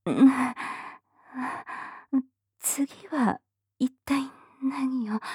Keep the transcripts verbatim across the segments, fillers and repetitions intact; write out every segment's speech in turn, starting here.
うん、次は一体何を。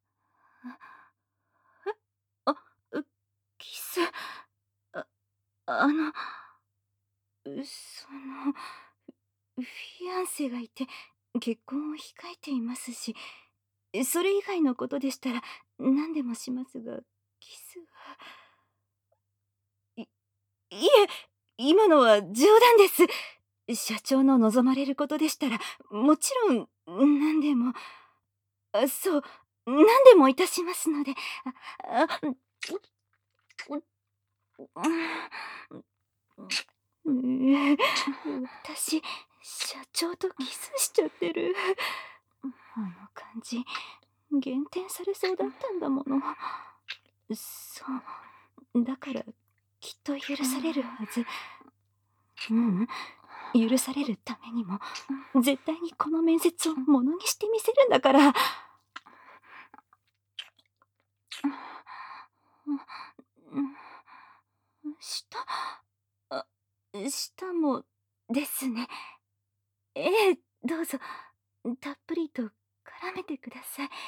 え、あ、う、キス、あ、あの、う、その、フィアンセがいて、結婚を控えていますし、それ以外のことでしたら何でもしますが、キスは。い、いえ、今のは冗談です。社長の望まれることでしたら、もちろん何でも、あ、そう、何でもいたしますので。あ、あ、う、う、う、私、社長とキスしちゃってる。あの感じ、減点されそうだったんだもの。そう、だからきっと許されるはず。ううん、許されるためにも絶対にこの面接をものにしてみせるんだから。舌、あ、舌もですね。ええ、どうぞたっぷりと絡めてください。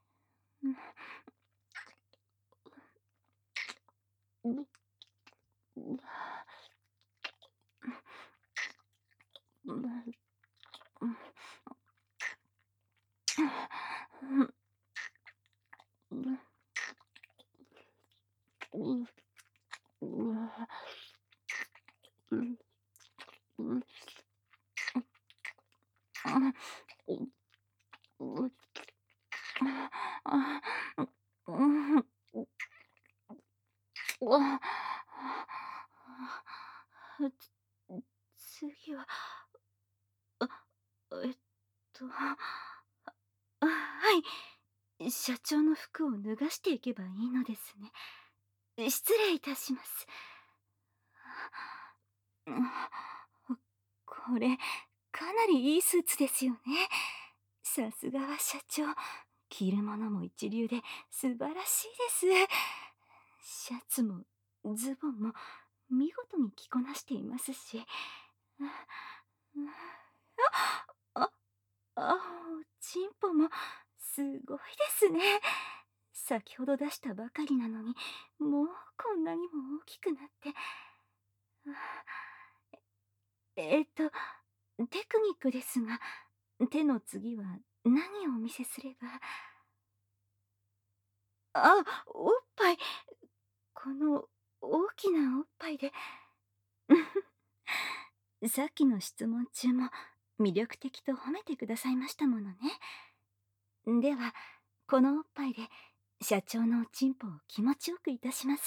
うん。次は、あ、えっと、あ、はい、社長の服を脱がしていけばいいのですね。失礼いたします。これかなりいいスーツですよね。さすがは社長、着るものも一流で素晴らしいです。シャツもズボンも見事に着こなしていますし。あ、あ、おちんぽもすごいですね。先ほど出したばかりなのに、もうこんなにも大きくなって。えっと、テクニックですが、手の次は何をお見せすれば。あ、おっぱい。この大きなおっぱいで。さっきの質問中も魅力的と褒めてくださいましたものね。では、このおっぱいで社長のおちんぽを気持ちよくいたします。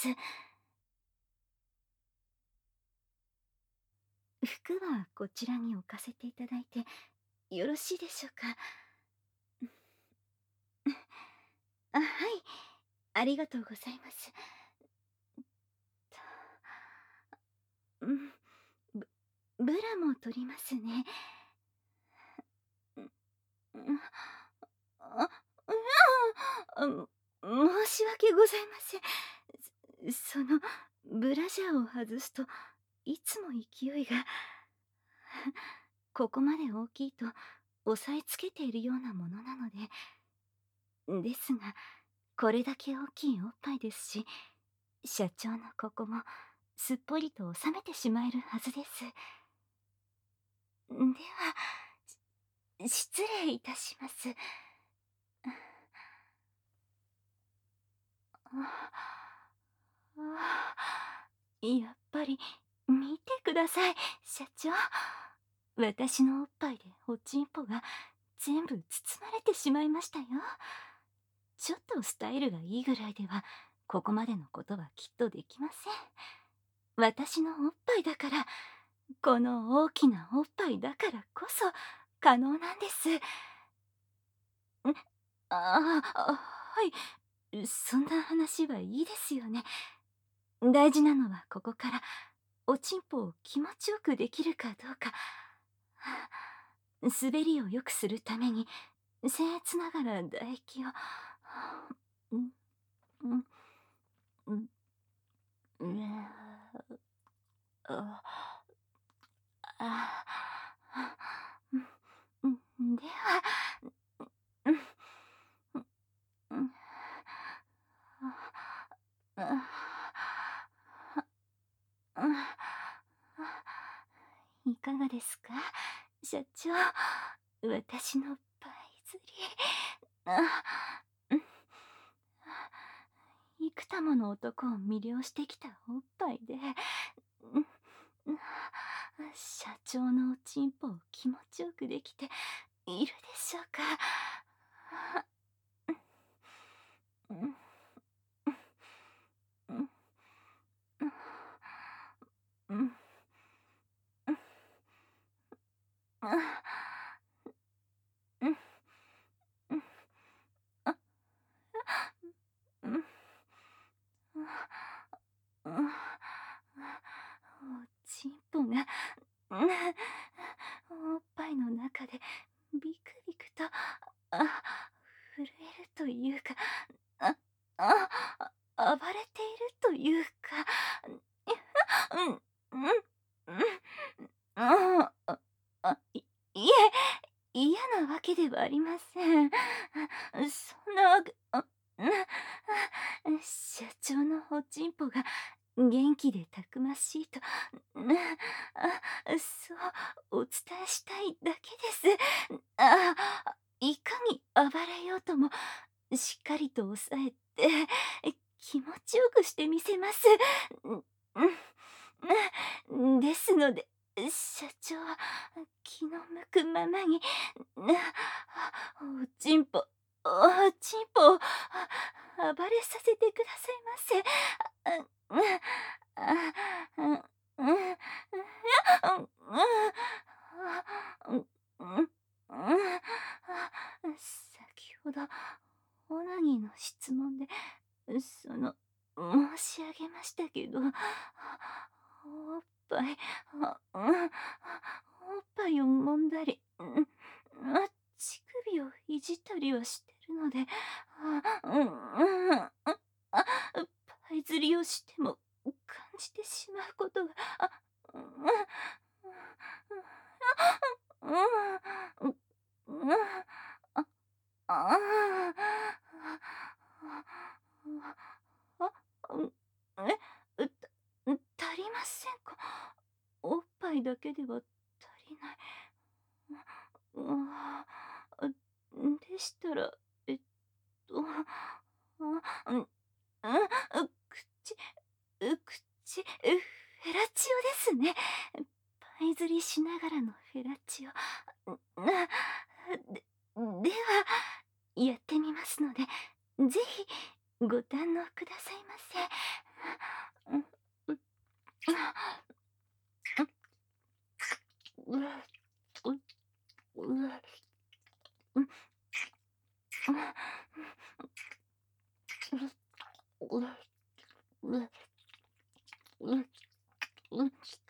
服はこちらに置かせていただいてよろしいでしょうか。あ、はい、ありがとうございます。うん、ブ、ブラも取りますね。あ、うん、あ、申し訳ございません。そのブラジャーを外すといつも勢いが。ここまで大きいと押さえつけているようなものなので。ですが、これだけ大きいおっぱいですし、社長のここもすっぽりと収めてしまえるはずです。では、失礼いたします。やっぱり見てください、社長。私のおっぱいでおちんぽが全部包まれてしまいましたよ。ちょっとスタイルがいいぐらいではここまでのことはきっとできません。私のおっぱいだから、この大きなおっぱいだからこそ可能なんです。ん、ああ、はい、そんな話はいいですよね。大事なのはここからおちんぽを気持ちよくできるかどうか。滑りを良くするために僭越ながら唾液を。うんうんうんうん、あああ。 いかがですか、社長。私のパイ釣り。あ、うん。幾多もの男を魅了してきたおっぱいで、うん、社長のおちんぽを気持ちよくできているでしょうか。うん、うん、うん、うん、うん、あ、うん、うん、あ、うん、うん、おちんぽが、うん、おっぱいの中でビクビクと、あ、震えるというか、あ、あ、暴れているというか、うん、うん、うん、ああ、あ、いいえ、嫌なわけではありません。そんなわけ、あ、な、社長のおちんぽが元気でたくましいと、な、あ、そうお伝えしたいだけです。あ、いかに暴れようともしっかりと抑えて気持ちよくしてみせます。うん、ですので、社長は気の向くままに、な、おちんぽ、おちんぽを暴れさせてくださいませ。あ、うん、あ、うん、うん、うん、うん、うん、先ほど、オナニーの質問で、その、申し上げましたけど、おっぱい、あ、うん、おっぱいを揉んだり、うん、あ、乳首をいじったりはしてるので、あ、うん、うん、あ、パイ釣りをしても感じてしまうことが、あ、うん、うん、うん、うん、あ、ああ、あ、うん、え、うた足りませんか？おっぱいだけでは足りない。うああ、でしたら、えっと、あ、うん、うん、う口、う口、フェラチオですね。パイ釣りしながらのフェラチオ。な、で、では、やってみますので、ぜひご堪能くださいませ。うん、う、う、う、う、う、うん、う、う、う、う、う、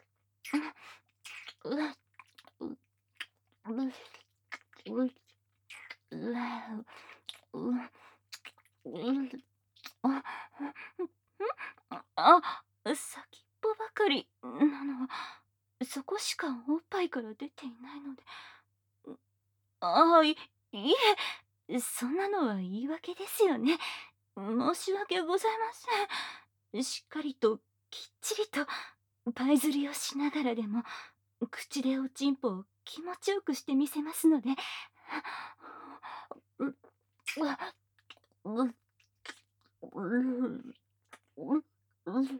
あ、先っぽばかりなのは、そこしかおっぱいから出ていないので。ああ、いいえ、そんなのは言い訳ですよね。申し訳ございません。しっかりときっちりとパイ釣りをしながらでも口でおちんぽを気持ちよくしてみせますので。う、う、う、う、う、う、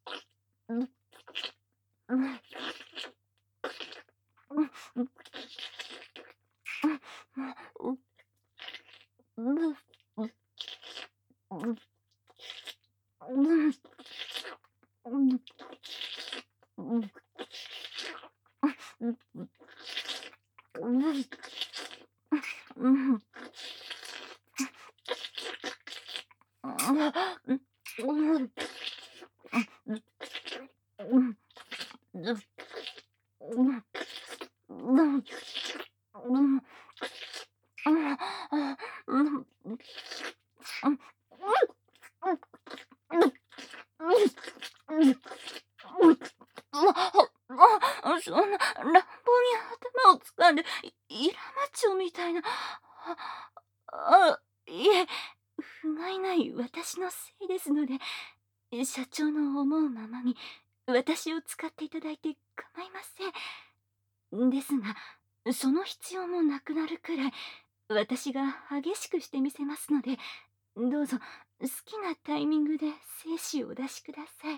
そんな乱暴に頭を掴んでイラマチョみたいな。あ、あ、いえ、不甲斐ない私のせいですので、社長の思うままに私を使っていただいて構いません。 ですが、その必要もなくなるくらい、私が激しくしてみせますので、どうぞ好きなタイミングで精子をお出しください。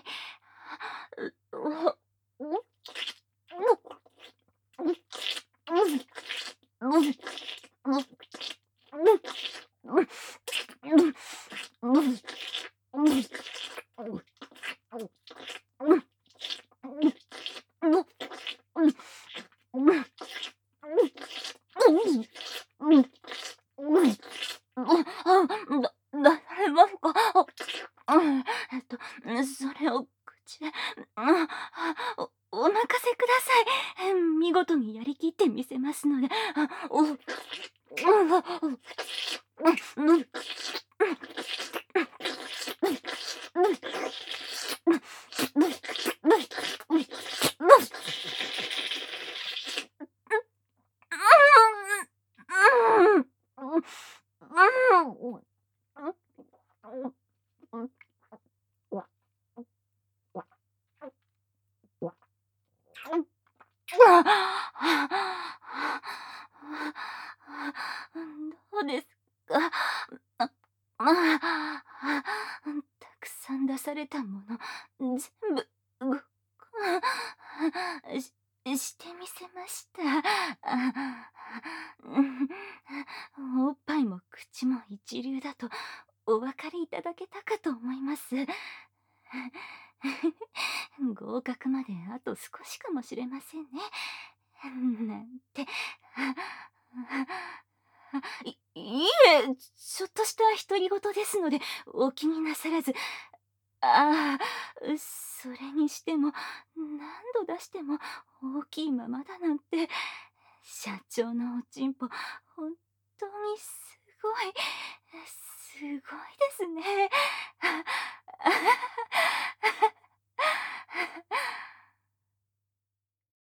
あ、だだれますか？あ、えっと、それを口で、あ、おお任せください。え、見事にやりきってみせますので、あ、おう、どうですか？あ、まあ、たくさん出されたもの、全部、ごししてみせました。あ、うん、おっぱいも口も一流だとお分かりいただけたかと思います。合格まであと少しかもしれませんね。なんて。いいいえ、ちょっとした独り言ですので、お気になさらず。ああ、それにしても、何度出しても大きいままだなんて、社長のおちんぽ、本当にすごい、すごいですね。